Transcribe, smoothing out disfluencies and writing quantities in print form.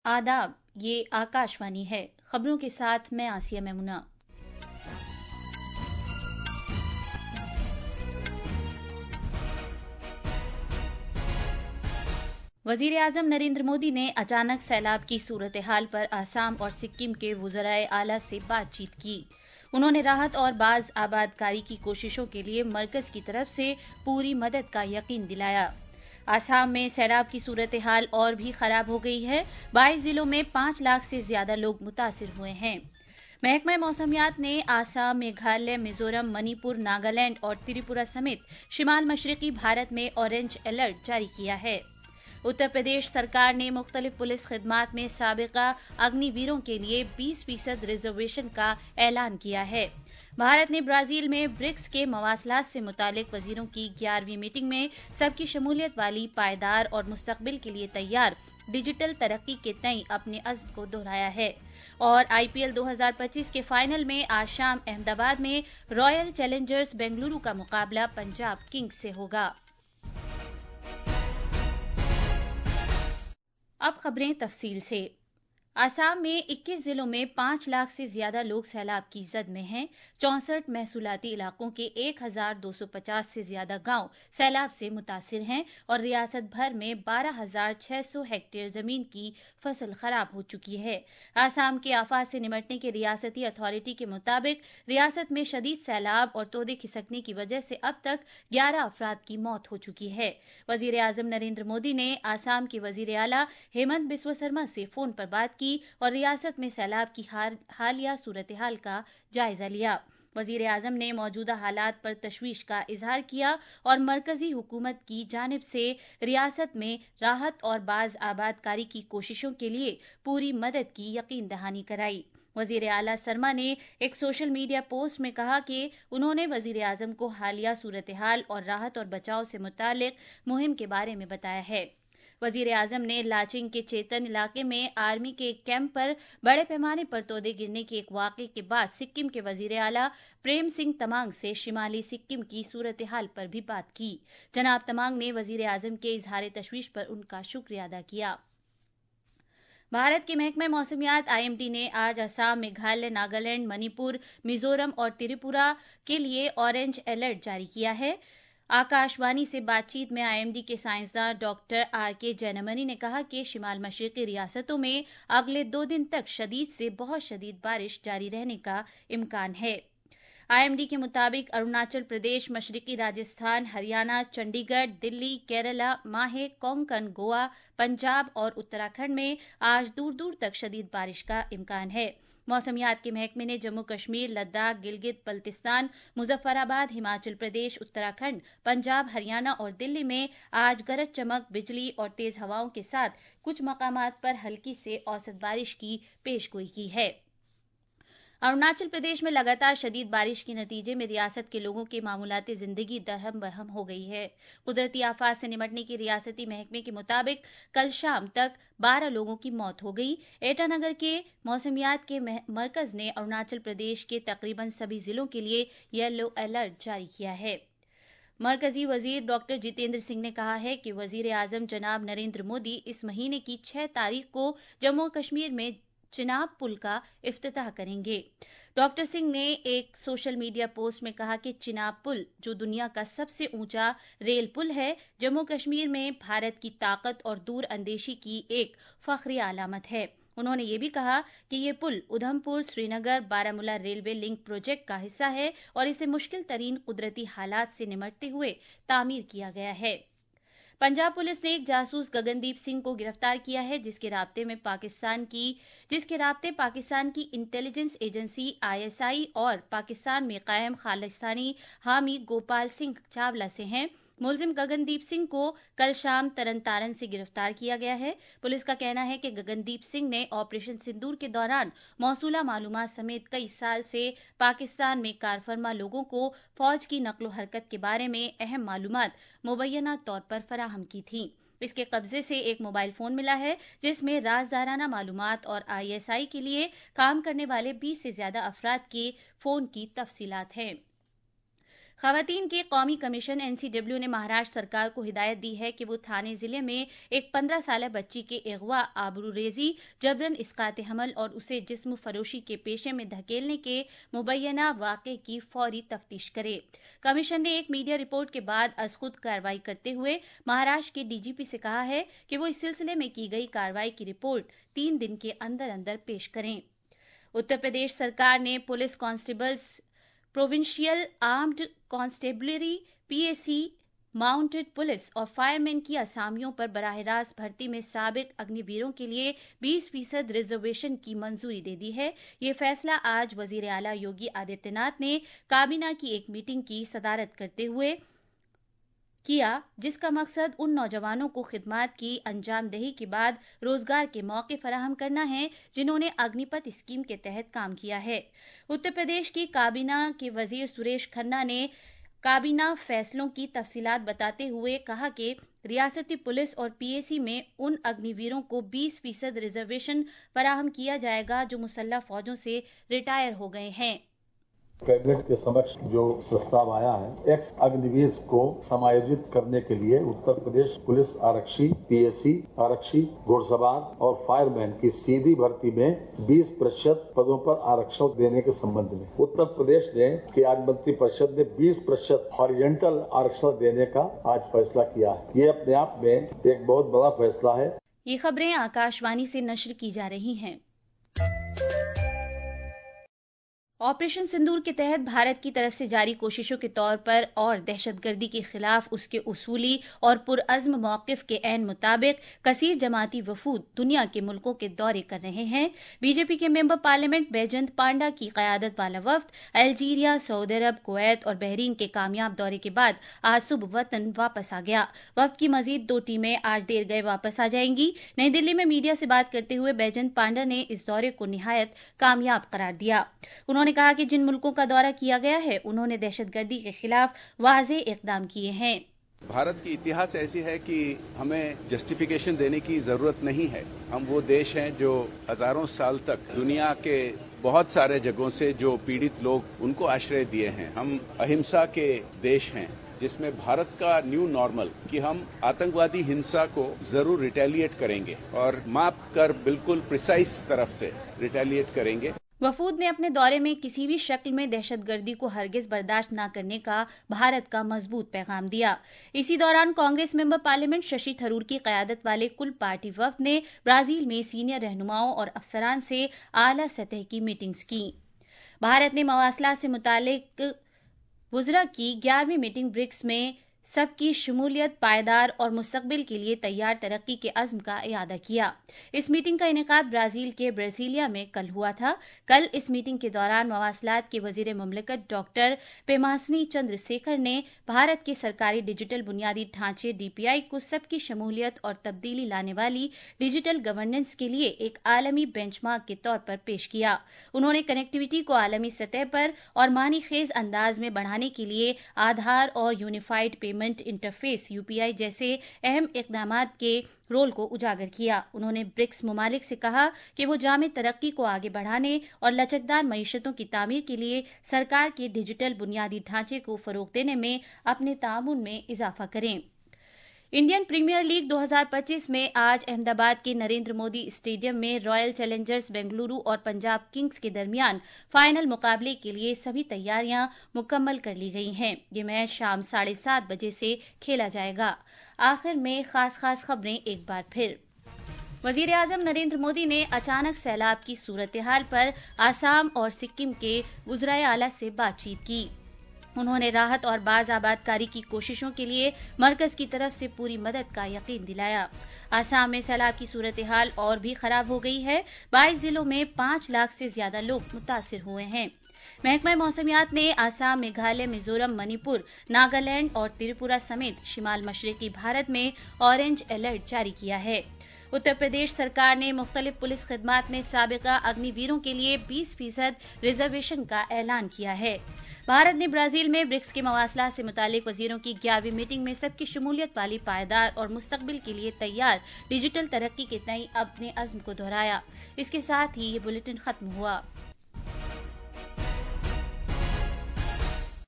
आदाब, ये आकाशवाणी है। खबरों के साथ मैं आसिया मेमुना। वजीर आजम नरेंद्र मोदी ने अचानक सैलाब की सूरत हाल पर आसाम और सिक्किम के वुज़राए आला से बातचीत की। उन्होंने राहत और बाज आबादकारी की कोशिशों के लिए मरकज की तरफ से पूरी मदद का यकीन दिलाया। आसाम में सैलाब की सूरत हाल और भी खराब हो गई है। 22 जिलों में 5 लाख से ज्यादा लोग मुतासिर हुए हैं। महकमा मौसमियात ने आसाम, मेघालय, मिजोरम, मणिपुर, नागालैंड और त्रिपुरा समेत शिमाल मशरकी भारत में ऑरेंज अलर्ट जारी किया है। उत्तर प्रदेश सरकार ने मुख्तलिफ पुलिस खिदमात में साबिका अग्निवीरों के लिए 20% रिजर्वेशन का ऐलान किया है। भारत ने ब्राजील में ब्रिक्स के मवासलात से मुतालिक वजीरों की 11वीं मीटिंग में सबकी शमूलियत वाली, पायदार और मुस्तकबिल के लिए तैयार डिजिटल तरक्की के तई अपने अज़्म को दोहराया है। और आईपीएल 2025 के फाइनल में आज शाम अहमदाबाद में रॉयल चैलेंजर्स बेंगलुरु का मुकाबला पंजाब किंग्स से होगा। अब खबरें तफसील से। आसाम में 21 जिलों में 5 लाख से ज्यादा लोग सैलाब की जद में हैं। 64 महसूलाती इलाकों के 1250 से ज्यादा गांव सैलाब से मुतासिर हैं और रियासत भर में 12,600 हेक्टेयर जमीन की फसल खराब हो चुकी है। आसाम के आफात से निमटने के रियासती अथॉरिटी के मुताबिक रियासत में शदीद सैलाब और तोदे खिसकने की वजह से अब तक 11 अफराद की मौत हो चुकी है। वजीर आजम नरेंद्र मोदी ने आसाम के वजीर आला हेमंत बिस्वा शर्मा से फोन पर बात की और रियासत में सैलाब की हालिया सूरत हाल का जायजा लिया। वजीर आजम ने मौजूदा हालात पर तशवीश का इजहार किया और मरकजी हुकूमत की जानिब से रियासत में राहत और बाज आबादकारी की कोशिशों के लिए पूरी मदद की यकीन दहानी कराई। वजीर आला शर्मा ने एक सोशल मीडिया पोस्ट में कहा कि उन्होंने वजीर आजम को हालिया सूरत हाल और राहत और बचाव से मुतालिक मुहिम के बारे में बताया है। वजीर आजम ने लाचिंग के चेतन इलाके में आर्मी के एक कैंप पर बड़े पैमाने पर तोदे गिरने के एक वाक़े के बाद सिक्किम के वजीर आला प्रेम सिंह तमांग से शिमाली सिक्किम की सूरत हाल पर भी बात की। जनाब तमांग ने वजीर आजम के इजहार तशवीश पर उनका शुक्रिया अदा किया। भारत के महकमा मौसमियात आईएमडी ने आज असम, मेघालय, नागालैंड, मणिपुर, मिजोरम और त्रिपुरा के लिए ऑरेंज अलर्ट जारी किया है। आकाशवाणी से बातचीत में आईएमडी के साइंसदान डॉक्टर आर.के. जैनमनी ने कहा कि शिमाल मशरकी रियासतों में अगले 2 दिन तक शदीद से बहुत शदीद बारिश जारी रहने का इम्कान है। आईएमडी के मुताबिक अरुणाचल प्रदेश, मशरकी राजस्थान, हरियाणा, चंडीगढ़, दिल्ली, केरला, माहे, कोंकण, गोवा, पंजाब और उत्तराखंड में आज दूर दूर तक शदीद बारिश का इम्कान है। मौसमियात के महकमे ने जम्मू कश्मीर, लद्दाख, गिलगित बल्तिस्तान, मुजफ्फराबाद, हिमाचल प्रदेश, उत्तराखंड, पंजाब, हरियाणा और दिल्ली में आज गरज चमक, बिजली और तेज हवाओं के साथ कुछ मकामात पर हल्की से औसत बारिश की पेशगोई की है। अरुणाचल प्रदेश में लगातार शदीद बारिश के नतीजे में रियासत के लोगों की मामूलाती जिंदगी दरहम बरहम हो गई है। कुदरती आफात से निमटने के रियासती महकमे के मुताबिक कल शाम तक 12 लोगों की मौत हो गई। ईटानगर के मौसमियात के मरकज ने अरुणाचल प्रदेश के तकरीबन सभी जिलों के लिए येलो अलर्ट जारी किया है। मरकजी वजीर डॉक्टर जितेंद्र सिंह ने कहा है कि वजीर आजम जनाब नरेंद्र मोदी इस महीने की 6 तारीख को जम्मू कश्मीर में चिनाब पुल का इफ्तिताह करेंगे। डॉक्टर सिंह ने एक सोशल मीडिया पोस्ट में कहा कि चिनाब पुल, जो दुनिया का सबसे ऊंचा रेल पुल है, जम्मू कश्मीर में भारत की ताकत और दूर अंदेशी की एक फख्री अलामत है। उन्होंने ये भी कहा कि ये पुल Udhampur, Srinagar, Baramulla railway link project का हिस्सा है और इसे मुश्किल तरीन कुदरती हालात से निमटते हुए तामीर किया गया है। पंजाब पुलिस ने एक जासूस गगनदीप सिंह को गिरफ्तार किया है, जिसके राब्ते पाकिस्तान की इंटेलिजेंस एजेंसी आईएसआई और पाकिस्तान में कायम खालिस्तानी हामी गोपाल सिंह चावला से हैं। मुलजिम गगनदीप सिंह को कल शाम तरनतारन से गिरफ्तार किया गया है। पुलिस का कहना है कि गगनदीप सिंह ने ऑपरेशन सिंदूर के दौरान मौसूला मालूमात समेत कई साल से पाकिस्तान में कारफरमा लोगों को फौज की नक्लो हरकत के बारे में अहम मालूमात मुबैना तौर पर फराहम की थी। इसके कब्जे से एक मोबाइल फोन मिला है, जिसमें राजदाराना मालूमात और आईएसआई के लिए काम करने वाले 20 से ज्यादा अफराद के फोन की तफसीलात हैं। خواتین کے قومی کمیشن NCW نے مہاراشٹر سرکار کو ہدایت دی ہے کہ وہ تھانے ضلع میں ایک 15 سالہ بچی کے اغوا، آبروریزی، جبرن اسقاط حمل اور اسے جسم فروشی کے پیشے میں دھکیلنے کے مبینہ واقعے کی فوری تفتیش کرے۔ کمیشن نے ایک میڈیا رپورٹ کے بعد از خود کارروائی کرتے ہوئے مہاراشٹر کے DGP سے کہا ہے کہ وہ اس سلسلے میں کی گئی کارروائی کی رپورٹ 3 دن کے اندر اندر پیش کریں۔ اتر پردیش سرکار نے police constables, provincial armed constabulary, PAC، mounted police اور فائرمین کی اسامیوں پر براہ راست بھرتی میں سابق اگنی ویروں کے لیے 20% ریزرویشن کی منظوری دے دی ہے۔ یہ فیصلہ آج وزیر اعلیٰ یوگی آدتیہ ناتھ نے کابینہ کی ایک میٹنگ کی صدارت کرتے ہوئے کیا، جس کا مقصد ان نوجوانوں کو خدمات کی انجام دہی کے بعد روزگار کے موقع فراہم کرنا ہے جنہوں نے اگنی پت اسکیم کے تحت کام کیا ہے۔ اتر پردیش کی کابینہ کے وزیر سریش کھنہ نے کابینہ فیصلوں کی تفصیلات بتاتے ہوئے کہا کہ ریاستی پولیس اور PAC میں ان اگنی ویروں کو 20% ریزرویشن فراہم کیا جائے گا جو مسلح فوجوں سے ریٹائر ہو گئے ہیں۔ کیبنٹ کے سمکش جو پرستاو آیا ہے، ایکس اگنیویر کو سمایوجت کرنے کے لیے اتر پردیش پولیس آرکشی، PAC آرکشی، گھوڑ سوار اور فائر مین کی سیدھی بھرتی میں 20% پدوں پر آرکشن دینے کے سمبند میں اتر پردیش نے قیادت منتری پریشد نے 20% ہاریجنٹل آرکشن دینے کا آج فیصلہ کیا ہے۔ یہ اپنے آپ میں ایک بہت بڑا فیصلہ ہے۔ یہ خبریں آکاشوانی سے نشر کی جا رہی ہیں۔ آپریشن سندور کے تحت بھارت کی طرف سے جاری کوششوں کے طور پر اور دہشت گردی کے خلاف اس کے اصولی اور پرعزم موقف کے عین مطابق کثیر جماعتی وفود دنیا کے ملکوں کے دورے کر رہے ہیں۔ BJP کے ممبر پارلیمنٹ بیجنت پانڈا کی قیادت والا وفد الجیریا، سعودی عرب، کویت اور بحرین کے کامیاب دورے کے بعد آج صبح وطن واپس آ گیا۔ وفد کی مزید 2 ٹیمیں آج دیر گئے واپس آ جائیں گی۔ نئی دلی میں میڈیا سے بات کرتے ہوئے بیجنت پانڈا نے اس دورے کو نہایت کامیاب قرار دیا۔ انہوں نے کہا کہ جن ملکوں کا دورہ کیا گیا ہے انہوں نے دہشت گردی کے خلاف واضح اقدام کیے ہیں۔ بھارت کی اتہاس ایسی ہے کہ ہمیں جسٹیفیکیشن دینے کی ضرورت نہیں ہے۔ ہم وہ دیش ہیں جو ہزاروں سال تک دنیا کے بہت سارے جگہوں سے جو پیڑت لوگ ان کو آشرے دیے ہیں۔ ہم اہمسا کے دیش ہیں جس میں بھارت کا نیو نارمل کہ ہم آتنکوادی ہنسا کو ضرور ریٹیلیٹ کریں گے اور ماپ کر بالکل پریسائز طرف سے ریٹیلیٹ کریں گے۔ وفود نے اپنے دورے میں کسی بھی شکل میں دہشت گردی کو ہرگز برداشت نہ کرنے کا بھارت کا مضبوط پیغام دیا۔ اسی دوران کانگریس ممبر پارلیمنٹ ششی تھرور کی قیادت والے کل پارٹی وفد نے برازیل میں سینئر رہنماؤں اور افسران سے اعلیٰ سطح کی میٹنگز کی۔ بھارت نے مواصلات سے متعلق وزراء کی 11ویں میٹنگ برکس میں سب کی شمولیت، پائیدار اور مستقبل کے لیے تیار ترقی کے عزم کا اعادہ کیا۔ اس میٹنگ کا انعقاد برازیل کے برسیلیا میں کل ہوا تھا۔ کل اس میٹنگ کے دوران مواصلات کے وزیر مملکت ڈاکٹر پیماسنی چندر سیکھر نے بھارت کے سرکاری ڈیجیٹل بنیادی ڈھانچے DPI کو سب کی شمولیت اور تبدیلی لانے والی ڈیجیٹل گورننس کے لیے ایک عالمی بینچ مارک کے طور پر پیش کیا۔ انہوں نے کنیکٹیویٹی کو عالمی سطح پر اور معنی خیز انداز میں بڑھانے کے لیے آدھار اور یونیفائڈ پیمنٹ انٹرفیس UPI جیسے اہم اقدامات کے رول کو اجاگر کیا۔ انہوں نے برکس ممالک سے کہا کہ وہ جامع ترقی کو آگے بڑھانے اور لچکدار معیشتوں کی تعمیر کے لیے سرکار کے ڈیجیٹل بنیادی ڈھانچے کو فروغ دینے میں اپنے تعاون میں اضافہ کریں۔ انڈین پریمیئر لیگ 2025 میں آج احمد آباد کے نریندر مودی اسٹیڈیم میں رائل چیلنجرز بنگلورو اور پنجاب کنگز کے درمیان فائنل مقابلے کے لیے سبھی تیاریاں مکمل کر لی گئی ہیں۔ یہ میچ شام 7:30 بجے سے کھیلا جائے گا۔ آخر میں خاص خبریں ایک بار پھر۔ وزیر اعظم نریندر مودی نے اچانک سیلاب کی صورتحال پر آسام اور سکم کے وزرائے اعلیٰ سے بات چیت کی۔ انہوں نے راحت اور باز آباد کاری کی کوششوں کے لیے مرکز کی طرف سے پوری مدد کا یقین دلایا۔ آسام میں سیلاب کی صورتحال اور بھی خراب ہو گئی ہے۔ 22 ضلعوں میں 5 لاکھ سے زیادہ لوگ متاثر ہوئے ہیں۔ محکمہ موسمیات نے آسام، میگھالیہ، میزورم، منی پور، ناگالینڈ اور تریپورہ سمیت شمال مشرقی بھارت میں اورنج الرٹ جاری کیا ہے۔ اتر پردیش سرکار نے مختلف پولیس خدمات میں سابقہ اگنی ویروں کے لیے 20% ریزرویشن کا اعلان کیا ہے۔ بھارت نے برازیل میں برکس کے مواصلات سے متعلق وزیروں کی 11ویں میٹنگ میں سب کی شمولیت والی پائیدار اور مستقبل کے لیے تیار ڈیجیٹل ترقی کے تئیں اپنے عزم کو دہرایا۔ اس کے ساتھ ہی یہ بلیٹن ختم ہوا۔